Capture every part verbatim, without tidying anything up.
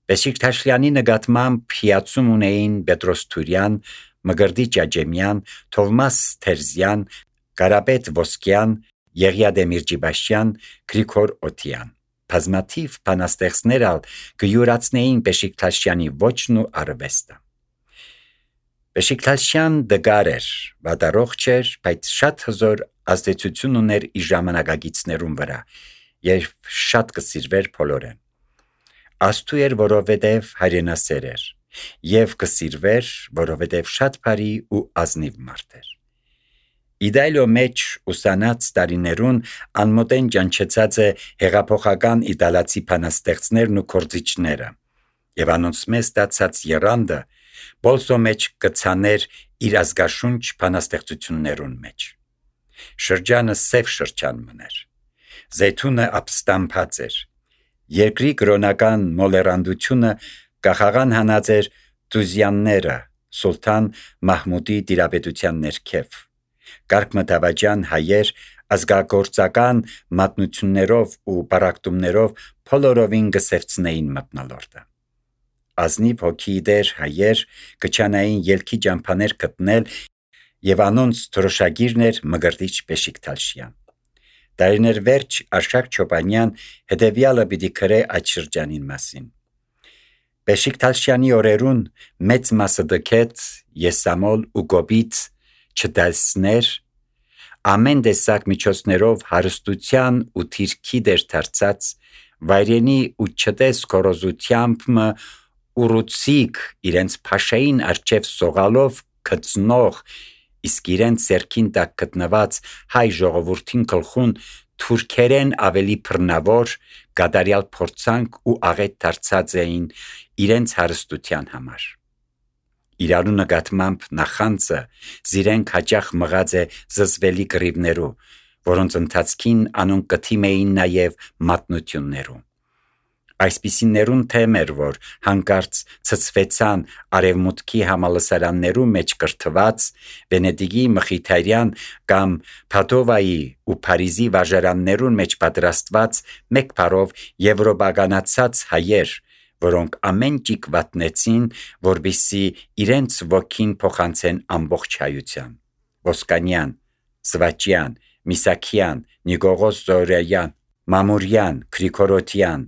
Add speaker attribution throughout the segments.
Speaker 1: Բեշիկտաշյանի նկատմամբ հիացում ունեին Պետրոս Թուրյան, Մկրտիչ Աջեմյան, Թովմաս Թերզյան, Կարապետ Ոսկյան, Եղիադե Միրջիբաշյան, Գրիգոր Օթյան։ Բազմաթիվ բանաստեղծներ ալ կյուրացնեին Բեշիկտաշյանի ոճն ու արվեստը։ Բեշիկտաշյան դգար էր, վատառողջ էր, բայց շատ հզոր ազդեցություն ուներ իր ժամանակագիցներուն վրա եւ շատ կսիրվեր բոլորեն։ Աստու էր, որովհետև հայրենասեր էր, եւ կսիրվեր, որովհետև շատ բարի ու ազնիվ մարդ էր։ Իդայլո մեջ ուսանած տարիներուն անմոտեն ջանչեցած է հեղափոխական իտալացի բանաստեղծներն ու կորձիչները, եւ անոնց մեծ ստացած եռանդը բոլսո մեջ կցաներ իր ազգաշունչ բանաստեղծություններուն մեջ։ Շրջանը սև շրջան մներ, զեյթունը ապստամբած էր, երկրի կրոնական մոլերանդությունը կախաղան հանած էր Տուզյանները, Սուլթան Մահմուդի տիրապետության ներքև, կարգմտավաճան հայեր ազգագործական մատնություններով ու բարակտումներով փոլորովին կսևցնեին մտնոլորտը։ Ազնիվ հոգի դեր հայեր կչանային ելքի ճամփաներ գտնել եւ անոնց դրոշագիրն էր Մկրտիչ Բեշիկտաշյան։ Դարիներ վերջ Արշակ Չոբանյան հետևյալը պիտի գրե այդ շրջանին մասին։ Բեշիկտաշյանի օրերուն մեծ մասը դքեց, եսամոլ ու գոբից չդասներ, ամեն տեսակ միջոցներով հարստության ու թիրքի դեր դարձած, վայրենի ու չտես կորոզությամբ ուռուցիկ իրենց փաշային արջև սողալով գծնող, իսկ իրենց ձեռքին տակ գտնված հայ ժողովրդին գլխուն թուրքերեն ավելի բռնավոր, գադարյալ փորձանք ու աղետ դարձած էին իրենց հարստության համար։ Իրարու նկատմամբ նախանձը զիրենք հաճախ մղած է զզվելի կռիվներու, որոնց ընթացքին անոնք կթիմ էին նաև մատնություններու։ Այսպիսիներուն թեմ էր, որ հանկարծ ցցվեցան արևմուտքի համալսարաններու մեջ կրթված Վենետիկի Մխիթարյան կամ Փադովայի ու Փարիզի վարժարաններուն մեջ պատրաստված մեկ բառով եվրոպականացած հայեր, որոնք ամեն ճիկ վատնեցին, որպեսզի իրենց ոգին փոխանցեն ամբողջ հայության։ Ոսկանյան, Սվաճյան, Միսակյան, Նիկողոս Զորայան, Մամուրյան, Գրիգորոթյան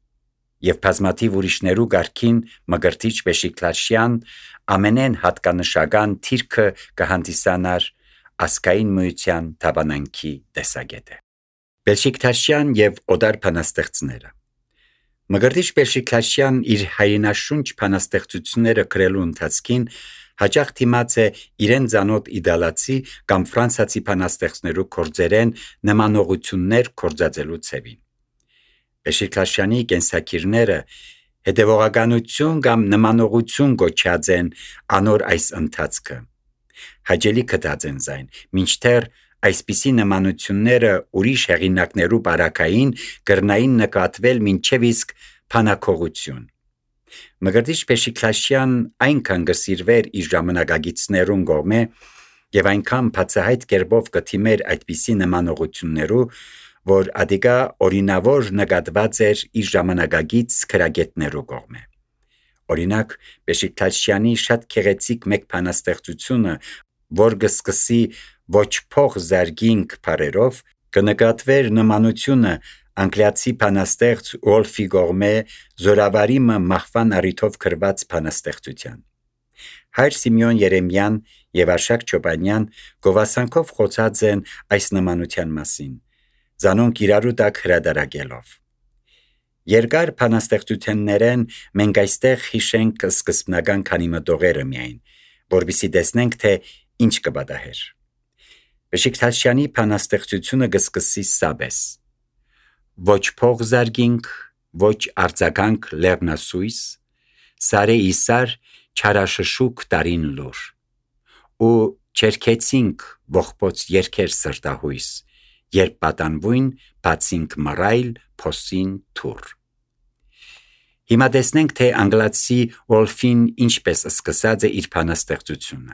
Speaker 1: եւ բազմաթիվ ուրիշներու գարքին Մկրտիչ Բեշիկտաշյան ամենեն հատկանշական թիրքը կհանդիսանար ասկային միության թավանանքի տեսակետը։ Բեշիկտաշյան եւ օդար բանաստեղծները։ Մկրտիչ Բեշիկտաշյան իր հայրենաշունչ բանաստեղծությունները գրելու ընթացքին հաճախ թիմած է իրեն ծանոթ իտալացի կամ ֆրանսիացի բանաստեղծներու կորձերեն նմանողություններ կորձածելու ցևին։ Բեշիկտաշյանի կենսակիրները հետևողականություն կամ նմանողություն գոչած են անոր այս ընթացքը։ Հաճելի կտած են զայն, մինչդեռ այսպիսի նմանությունները ուրիշ հեղինակներու բարակային կրնային նկատվել մինչև իսկ փանակողություն։ Մկրտիչ Բեշիկտաշյան այնքան կսիրվեր իր ժամանակագիցներուն կողմէ եւ այնքան բացահայտ կերպով կթիմեր այդպիսի նմանողություններու, որ ադիգա օրինավոր նկատված էր իր ժամանակագից քրագետներու կողմէ։ Օրինակ Բեշիկտաշյանի շատ քեղեցիկ մեկ բանաստեղծությունը, որ կսկսի ոչ փող զարգինք բարերով, կնկատվեր նմանությունը անգլիացի բանաստեղծ Ուոլֆի կողմէ Զորավարի մահվան առիթով գրված բանաստեղծության։ Հայր Սիմեոն Երեմյան եւ Արշակ Չոբանյան գովասանքով խոսած են այս նմանության մասին, զանոնք իրարու տակ հրադարագելով։ Երկար բանաստեղծություններեն մենք այստեղ հիշենք սկզբնական քանի մտողերը միայն, որպեսզի տեսնենք, թե ինչ կպատահեր։ Բեշիկտաշյանի բանաստեղծությունը կսկսի սաբես. ոչ փող զարգինք, ոչ արձագանք լեռնասույս, սարե իսար չարաշշուկ տարին լուր, ու չերքեցինք ողբոց երկեր սրտահույս, երբ պատանվույն բացինք մռայլ փոսին թուր։ Հիմա տեսնենք, թե անգլացի Ուոլֆին ինչպես սկսած է իր բանաստեղծությունը։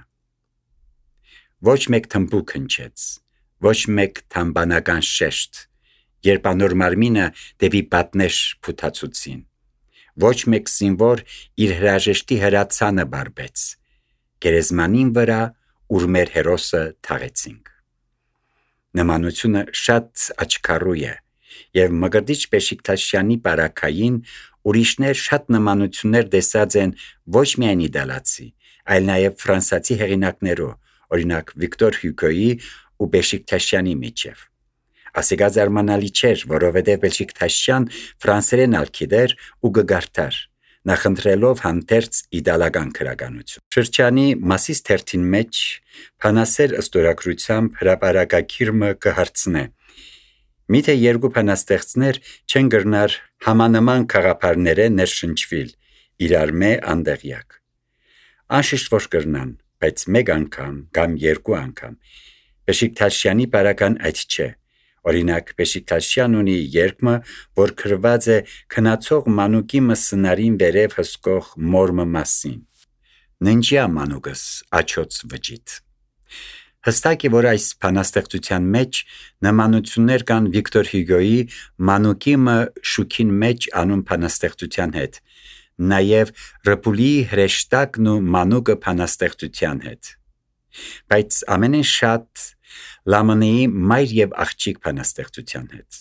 Speaker 1: Ոչ մեկ թմբուկ հնչեց, ոչ մեկ թամբանական շեշտ, երբ անոր մարմինը դեպի պատներ փութացուցին, Ոչ մեկ զինվոր իր հրաժեշտի հրացանը բարբեց, գերեզմանին վրա, ուր մեր հերոսը թաղեցինք։ Նմանությունը շատ աչքառու է, եւ Մկրտիչ Բեշիկտաշյանի բարակային ուրիշներ շատ նմանություններ տեսած են ոչ միայն իտալացի, այլ նաև ֆրանսացի հեղինակներով, օրինակ Վիկտոր Հյուգոյի ու Բեշիկտաշյանի միջև։ Ասիկա զարմանալի չէր, որովհետև Բեշիկտաշյան ֆրանսերեն ալքիդեր ու գգարտար, նախընտրելով հանդերձ իտալական քրագանություն։ Շրջանի Մասիս թերթին մեջ փանասեր ըստորագրությամբ հրապարակագիրը կհարցնե. Միթե երկու փանաստեղծներ չեն գրնար համանման խաղապարները ներշնչվիլ, իրար մե անդեղյակ։ Անշիշտ որ գրնան, բայց մեկ անգամ կամ երկու անգամ։ Բեշիկտաշյանի բարական այդ չէ։ Օրինակ Բեշիկտաշյան ունի երգը, որ գրված է քնացող մանուկի մսնարին վերև հսկող մորմը մասին։ Ննջյա մանուկս աչոց վջիտ։ Հստակ է, որ այս բանաստեղծության մեջ նմանություններ կան Վիկտոր Հյուգոյի մանուկիմը շուքին մեջ անուն բանաստեղծության հետ, նաև Ռպուլիի հրեշտակն ու մանուկը բանաստեղծության հետ։ Բայց ամենեն շատ Լամանեի մայր եւ աղջիկ բանաստեղծության հետ։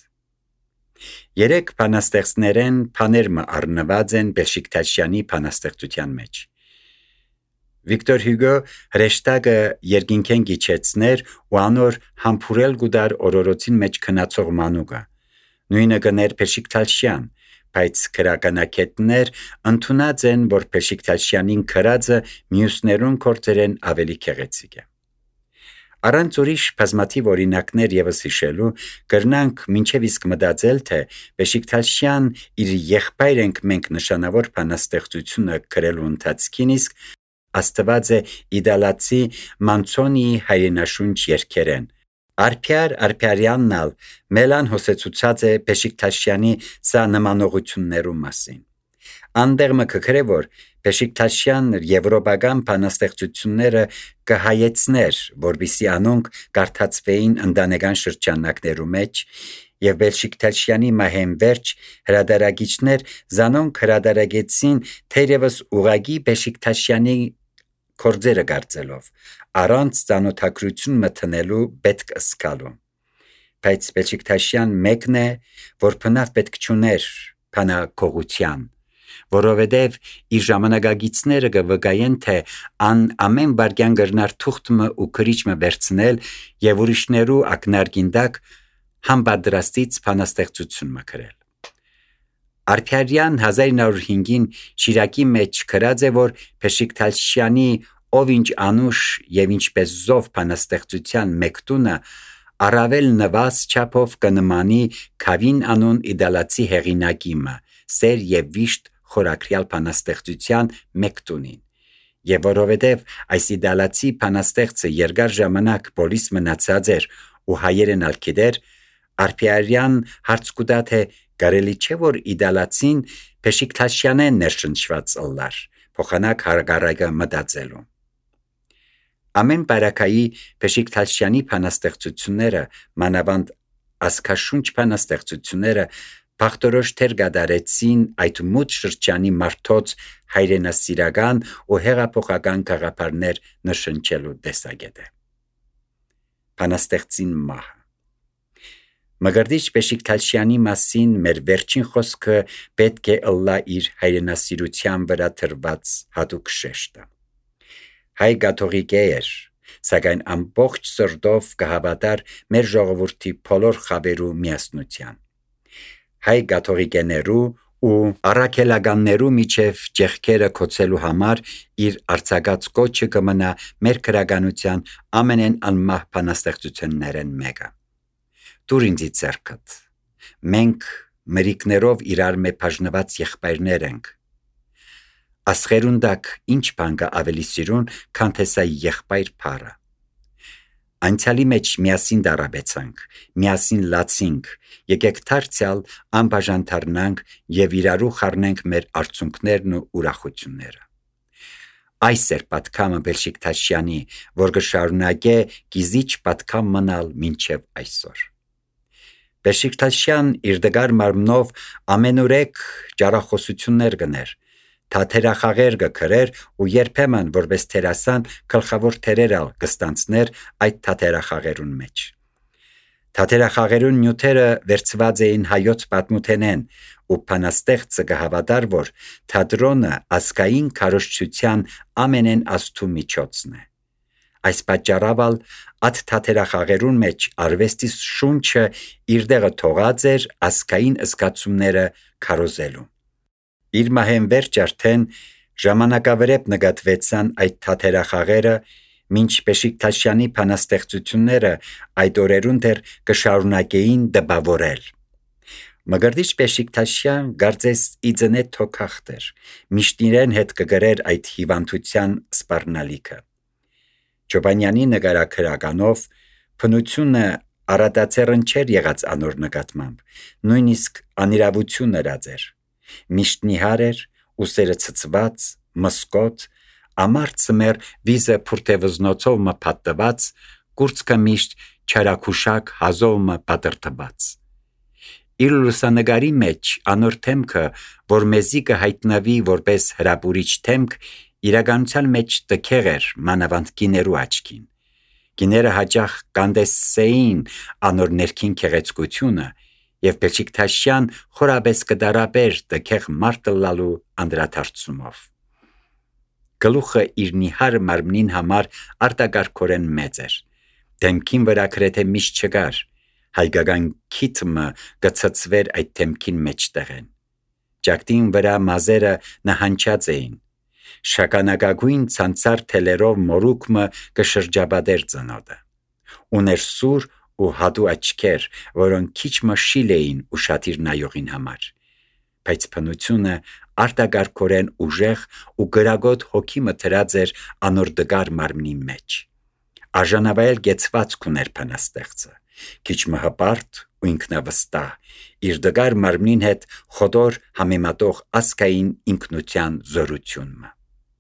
Speaker 1: Երեք բանաստեղծներեն բաներմը առնված են Բեշիկտաշյանի բանաստեղծության մեջ։ Վիկտոր Հյուգո հրեշտակը երկինքեն գիչեցներ ու անոր համբուրել գուդար օրորոցին մեջ քնացող մանուկը։ Նույնը գներ Բեշիկտաշյան, բայց քրականակետներ ընդունած են, որ Բեշիկտաշյանին քրածը մյուսներուն կորցերեն ավելի քեղեցիկ է։ Առանց ուրիշ բազմաթիվ օրինակներ եւս հիշելու կրնանք մինչև իսկ մտածել, թե Բեշիկտաշյան իր եղբայր ենք մենք նշանավոր բանաստեղծությունը գրելու ընթացքին իսկ աստված է իտալացի Մանցոնիի հայրենաշունչ երգերեն։ Արփյար Արփյարյաննալ մելան հոսեցուցած է Բեշիկտաշյանի սա նմանողություններու մասին։ Անդերմը կգրե, որ Բեշիկտաշյան եվրոպական բանաստեղծությունները կհայեցներ, որբիսի անոնք կարդացվեին ընտանեկան շրջանակներու մեջ, եւ Բեշիկտաշյանի մահենվերջ հրադարագիչներ զանոնք հրադարագեցին թերևս ուղագի Բեշիկտաշյանի կորձերը կարծելով, առանց ծանոթագրություն մտնելու պետք ըսկալու։ Բայց Բեշիկտաշյան մեկն է, որ բնավ պետք չուներ բանակողության, որովհետև իր ժամանակագիցները կվկայեն, թե ան ամեն վարքյան գրնար թուղթը ու քրիչը վերցնել եւ ուրիշներու ակնարկինդակ համբադրաստից բանաստեղծություն մկրել։ Արփյարյան հազար նոր հինգին Շիրակի մեջ գրած է, որ Բեշիկտաշյանի ով ինչ անուշ եւ ինչպես զով բանաստեղծության մեկտունը առավել նվազ չափով կնմանի Քավին անուն իտալացի հեղինակիմը, սեր եւ վիշտ խորակրյալ բանաստեղծության մեկտունին։ Եվ որովհետև այս իտալացի բանաստեղծը երկար ժամանակ պոլիս մնացած էր ու հայերեն ալքիդեր, Արփյարյան հարց կուտա թե կարելի չէ որ իտալացին Բեշիկտաշյանեն ներշնչված ըլլար, փոխանակ հարգարակը մտածելու։ Ամեն բարակայի Բեշիկտաշյանի բանաստեղծությունները, մանավանդ ասքաշունչ բանաստեղծությունները բախտորոշ թեր գդարեցին այդ մութ շրջանի մարդոց հայրենասիրական ու հեղափոխական գաղափարներ նշնչելու տեսակետը։ Բանաստեղծին մահը։ Մկրտիչ Բեշիկտաշյանի մասին մեր վերջին խոսքը պետք է ըլլա իր հայրենասիրության վրա թրված հատուկ շեշտը։ Հայ կաթողիկե էր, սակայն ամբողջ սրտով կհավատար մեր ժողովրդի բոլոր խավերու միասնության։ Հայ կաթողիկեներու ու առաքելականներու միջև ջեղքերը կոչելու համար իր արձակած կոչը կմնա մեր քրագանության ամենեն անմահ բանաստեղծություններն մեկը։ Դուր ինձի ձեռքդ, մենք մերիկներով իրար մե բաժնված եղբայրներ ենք։ Ասխերունդակ ինչ բան կա ավելի սիրուն, քան թե սա եղբայր փառը։ Անցյալի մեջ միասին դարաբեցանք, միասին լացինք, եկեք դարձյալ անբաժան դառնանք եւ իրարու խառնենք մեր արցունքներն ու ուրախությունները։ Այս էր պատկամը Բեշիկտաշյանի, որ կշարունակե գիզիչ պատկամ մնալ մինչև այսօր։ Բեշիկտաշյան իր դգար մարմնով ամենուրեք ջարախոսություններ գներ, թաթերախաղեր գքրեր ու երբեմն որպես թերասան գլխավոր թերեր ալ կստանցներ այդ թաթերախաղերուն մեջ։ Թաթերախաղերուն նյութերը վերցված էին հայոց պատմութենեն ու փանաստեղծը կհավատար, որ թատրոնը ազգային քարոզչության ամենեն աստու միջոցն է։ Այս պատճառով այդ թաթերախաղերուն մեջ արվեստի շունչը իր դեղը թողած էր ազգային զգացումները քարոզելու։ Իր մահեն վերջ արդեն ժամանակավրեպ նկատվեցան այդ թաթերախաղերը, մինչ Բեշիկտաշյանի փանաստեղծությունները այդ օրերուն դեռ կշարունակեին դպավորել։ Մգրդիչ Բեշիկտաշյան գարձես իձնե թոքախտեր, միշտ իրեն հետ կգրեր այդ հիվանդության սպառնալիքը։ Ջոբանյանի նկարագրականով փնությունը առատացերն չէր եղած անոր նկատմամբ, նույնիսկ անիրավություն նրանց էր։ Միշտ նիհար էր, ուսերը ցցված, մսկոտ, ամար ծմեր վիզը փուրթևզնոցով մը փաթված, կուրծքը միշտ չարակուշակ հազով մը պատրտված։ Իր լուսանգարի մեջ անոր թեմքը, որ մեզի կհայտնվի որպես հրապուրիչ թեմք, իրականության մեջ տքեղ էր մանավանդ գիներու աչքին։ Գիները հաճախ կանդեսեին անոր ներքին քեղեցկությունը եւ Բեշիկտաշյան խորաբես կդարաբեր տքեղ մարտը լալու անդրադարձումով։ Գլուխը իր նիհար մարմնին համար արտակարգորեն մեծ էր։ Դեմքին վրա գրեթե միշտ չկար, հայկական քիթմը գծծվեր այդ դեմքին մեջտեղեն։ Ճակտին վրա մազերը նահանջած էին։ Շագանակագույն ցանցար թելերով մորուկմը կշրջաբադեր ծնոտը։ Ուներ սուր ու հատու աչքեր, որոնք քիչ մշիլ էին ուշադիր նայողին համար, բայց փնությունը արտակարգորեն ուժեղ ու գրագոտ հոգի մթրած էր անոր դգար մարմնի մեջ։ Արժանավայել գեցվածք ուներ փնաստեղծը, քիչ մհպարտ ու ինքնավստահ, իր դգար մարմնին հետ խոդոր համեմատող ասկային ինքնության զորությունը։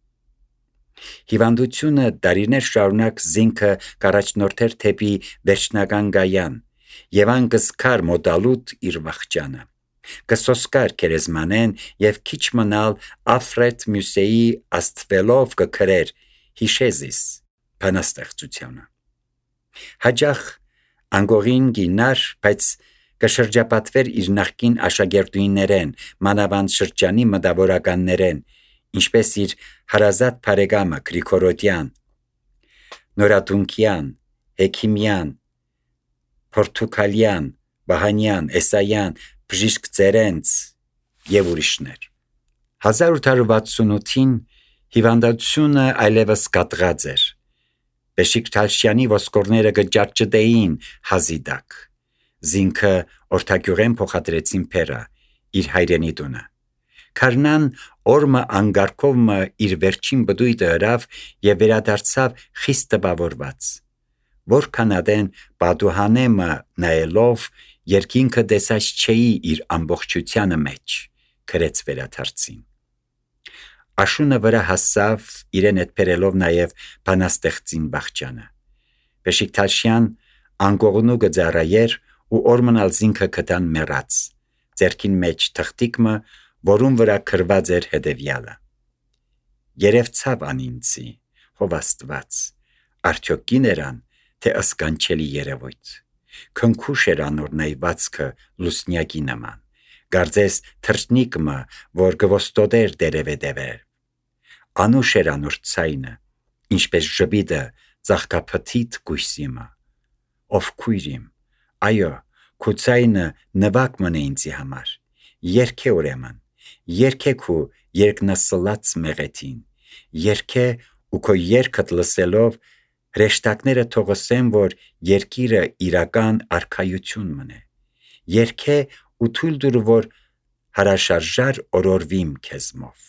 Speaker 1: Հիվանդությունը դարիներ շարունակ զինքը կառաջնորդեր թեպի վերջնական գայան, եւ ան կսկար մոդալուտ իր վախճանը։ Կսոսկար կերեզմանեն եւ քիչ մնալ Ալֆրեդ Մյուսեի աստվելով կքրեր հիշեզիս փանաստեղծությունը։ Հաջախ անգողին գինար, բայց կշրջապատվեր իր նախկին աշակերտուիներեն, մանավանդ շրջանի մտավորականներեն, ինչպես իր հարազատ բարեկամը Գրիգորոդյան, Նորատունկյան, Հեքիմյան, Պորտուկալյան, Վահանյան, Էսայան, Բժիշկ Ծերենց եւ ուրիշներ։ հազար ութ հարյուր վաթսունութին հիվանդությունը այլևս կատրած էր։ Բեշիկտաշյանի ոսկորները գճաճտեին հազիդակ։ Զինքը օրթագյուղեն փոխադրեցին Փերա, իր հայրենի տունը։ Քարնան օրմը անգարկովմը իր վերջին բդույթը հրավ եւ վերադարձավ խիստ տպավորված։ Որքան ադեն բադուհանեմը նայելով երկինքը տեսած չէի իր ամբողջությանը մեջ, գրեց վերադարձին։ Աշունը վրա հասավ իրեն հետ բերելով նաեւ բանաստեղծին բաղճանը։ Բեշիկտաշյան անգողնու գծարայեր ու օրմնալ զինքը կտան մեռած, ձերքին մեջ թղթիկը, որուն վրա գրված էր հետևյալը. Երևցավ անինցի, հով Աստված, արդյոք գիներան, թե ըսկանչելի երևույթ, քնքուշ էր անոր նայվածքը լուսնյակի նման, գարձես թրջնիկը, որ գվոստոդեր դերևեդևեր, անուշ էր անոր ցայնը, ինչպես ժբիդը ծաղկափթիթ գույսիմը, ով քույրիմ, այո, քու ցայնը նվակ մնե ինձի համար, երկե ուրեմն, երկե քու երկնասլած մեղեթին, երկե ու քո երկդ լսելով հրեշտակները թողոսեն, որ երկիրը իրական արքայություն մնե, երկե ու թույլ դուր, որ հարաշարժար օրորվիմ քեզմով։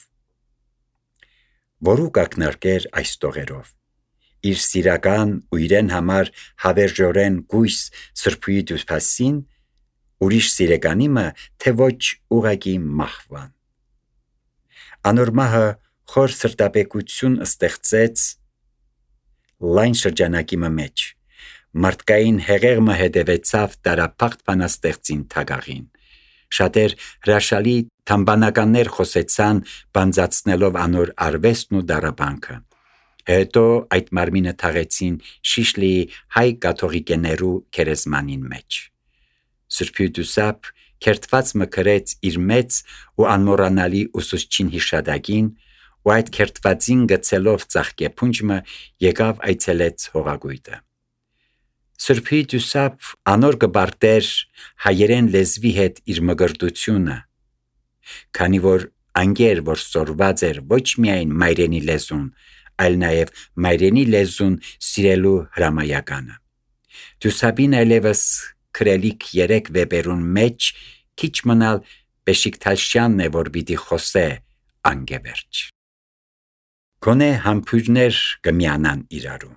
Speaker 1: Որու կակնարկեր այս տողերով, իր սիրական ու իրեն համար հավերժորեն գույս սրբուի դուսպասին, ուրիշ սիրեկանիմը, թե ոչ ուղակի մահվան։ Անոր մահը խոր սրտապեկություն ստեղծեց լայն շրջանակի մեջ, մարդկային հեղեղը հետևեցավ տարափախտ բանաստեղծին թագաղին։ Շատեր հրաշալի թամբանականներ խոսեցան, բանձացնելով անոր արվեստն ու դարաբանքը։ Հետո այդ մարմինը թաղեցին Շիշլիի հայ կաթողիկեներու քերեզմանին մեջ։ Սրբյուդուսապ քերթված մկրեց իր մեծ ու անմոռանալի ուսուցչին հիշադակին, ու այդ քերթվածին գցելով ծաղկեփունջը եկավ այցելեց հողագույտը։ Սրբյուդուսապ անոր կբարտեր հայերեն լեզվի հետ իր մգրտությունը, քանի որ անգեր որ սորված էր ոչ միայն մայրենի լեզուն, այլ նաև մայրենի լեզուն սիրելու հրամայականը։ Դուսապին այլևս քրելիք երեք վեպերուն մեջ քիչ մնալ Բեշիկտաշյանն է, որ պիտի խոսե անգևերջ։ Գոնե համբույրներ կմիանան իրարու։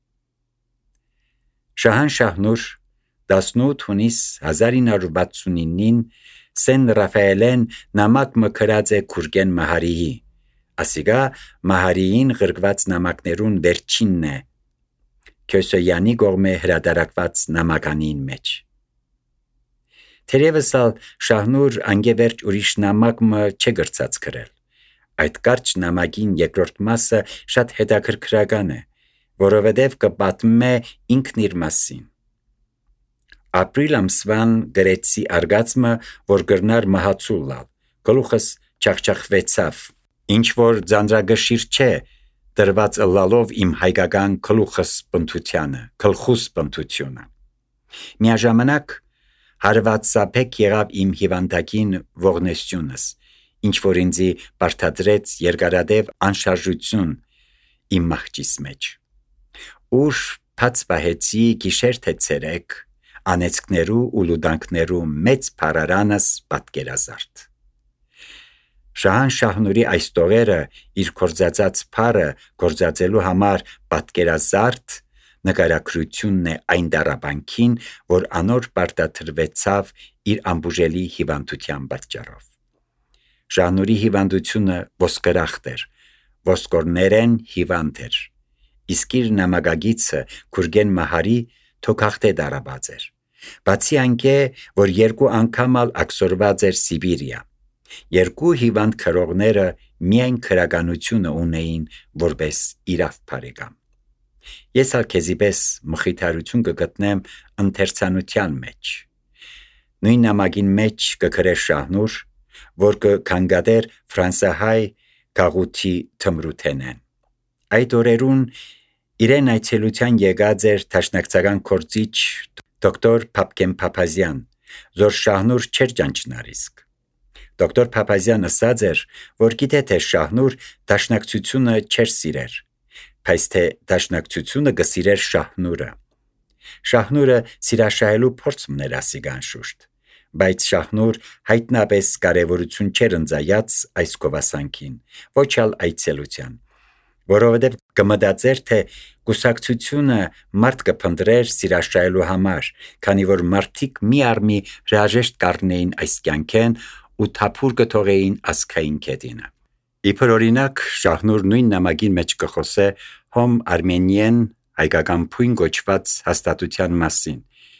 Speaker 1: Շահան Շահնուր տասնութ հունիս հազար ինը հարյուր վաթսունինին Սեն Ռաֆայելեն նամակ մկրած է Քուրգեն Մահարիի, ասիգա Մահարիին ղրկված նամակներուն վերջինն է Քյոսոյանի կողմէ հրադարակված նամականին մեջ։ Թերևս ալ Շահնուր անգևերջ ուրիշ նամակ մը չգրծած գրել։ Այդ կարճ նամակին երկրորդ մասը շատ հետաքրքրական է, որովհետև կպատմում է ինքն իր մասին։ Ապրիլ ամսվան գրեցի արգածմը, որ գրնար մահացու լալ, գլուխս չախչախվեցավ, ինչ որ ձանձրագշիր չէ, դրված ըլլալով իմ հայկական գլուխս բնթությանը, գլխուս բնթությունը։ Միաժամանակ հարվածապեկ եղավ իմ հիվանդակին ողնեսյունս, ինչ որ ինձի բարդադրեց երկարադեպ անշարժություն իմ մահճիս մեջ։ Ուր փած պահեցի գիշեր թե ցերեկ, անեծքներու ու լուդանքներու մեծ փարարանս պատկերազարդ։ Շահան Շահնուրի այս տողերը իր կորձածած փարը կորձածելու համար պատկերազարդ նկարագրությունն է այն դարաբանքին, որ անոր պարտադրվեցավ իր ամբուժելի հիվանդության պատճառով։ Շահնուրի հիվանդությունը ոսկրախտ էր, ոսկորներեն հիվանդ էր, իսկ իր նամակագիցը Քուրգեն Մահարի թոքախտե դարաբած էր, բացի անկե, որ երկու անգամ ալ աքսորված էր Սիբիրիա։ Երկու հիվանդ քրողները միայն քրականությունը ունեին որպես իրավ բարեկամ։ Ես ալ քեզի պես մխիթարություն կգտնեմ ընթերցանության մեջ։ Նույն նամակին մեջ կգրե Շահնուր, որ կքանգադեր ֆրանսահայ գաղութի թմրութենեն։ Այդ օրերուն իրեն այցելության եկած էր թաշնակցական կորցիչ դոկտոր Փափկեն Փափազյան, որ Շահնուր չէր ճանչնար իսկ։ Դոկտոր Փափազյան ասաց էր, որ գիտե թե Շահնուր դաշնակցությունը չէր սիրեր, բայց թե դաշնակցությունը կսիրեր Շահնուրը։ Շահնուրը սիրաշահելու փորձ մներ ասիգան շուշտ, բայց Շահնուր հայտնապես կարևորություն չէր ընծայած այս գովասանքին, ոչ ալ այցելության, որովհետև կմտածեր, թե կուսակցությունը մարդ կփնտրեր սիրաշահելու համար, քանի որ մարդիկ մի առ մի հրաժեշտ կառնեին այս կյանքեն ու թափուր կթողեին ազգային կետինը։ Իբր օրինակ Շահնուր նույն նամակին մեջ կխոսե հոմ արմենիեն հայկական փույն գոչված հաստատության մասին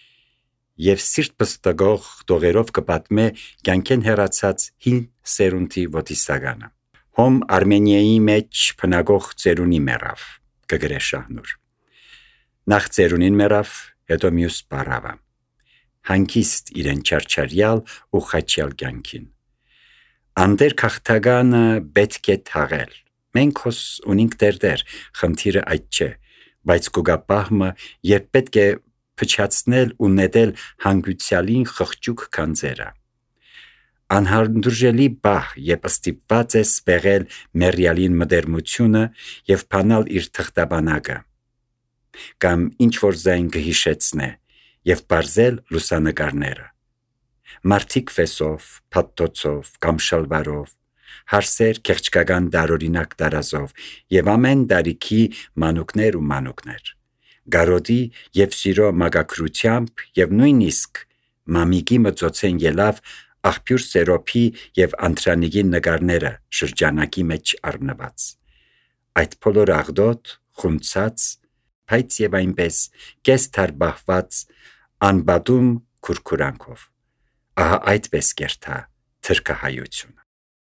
Speaker 1: եւ սիրտ պստգող տողերով կպատմե կյանքեն հեռացած հին սերունդի ոտիսագանը։ Հոմ Արմենիայի մեջ փնագող ծերունի մեռավ, կգրե Շահնուր։ Նախ ծերունին մեռավ, հետո մյուս բարավը։ Հանկիստ իրեն չարչարյալ ու խաչյալ կյանքին։ Անդեր քաղաքտականը պետք է թաղել։ Մենք հոս ունենք դերդեր, խնդիրը այդ չէ, բայց կուգապահմը երբ պետք է փչացնել ու նետել հանգուցյալին խղճուկ քանձերը։ Անհանդուրժելի բահ, երբ ստիպված ես սպեղել մերյալին մդերմությունը և փանալ իր թղթաբանակը, կամ ինչ-որ զայն կհիշեցնե և պարզել լուսանկարները։ Մարդիկ վեսով, փաթթոցով կամ շալվարով, հարսեր կեղճկական դարօրինակ տարազով և ամեն տարիքի մանուկներ ու մանուկներ, գարոդի և սիրո մագաքրությամբ և նույնիսկ մամիկի մծոցեն ելավ աղբյուր Սերոփի և Անտրանիկի նկարները շրջանակի մեջ առնված։ Այդ բոլոր աղդոտ, խունցած, բայց եւ այնպես կես թարբահված անբադում քուրքուրանքով։ Ահա այդպես կերթա թրքահայությունը։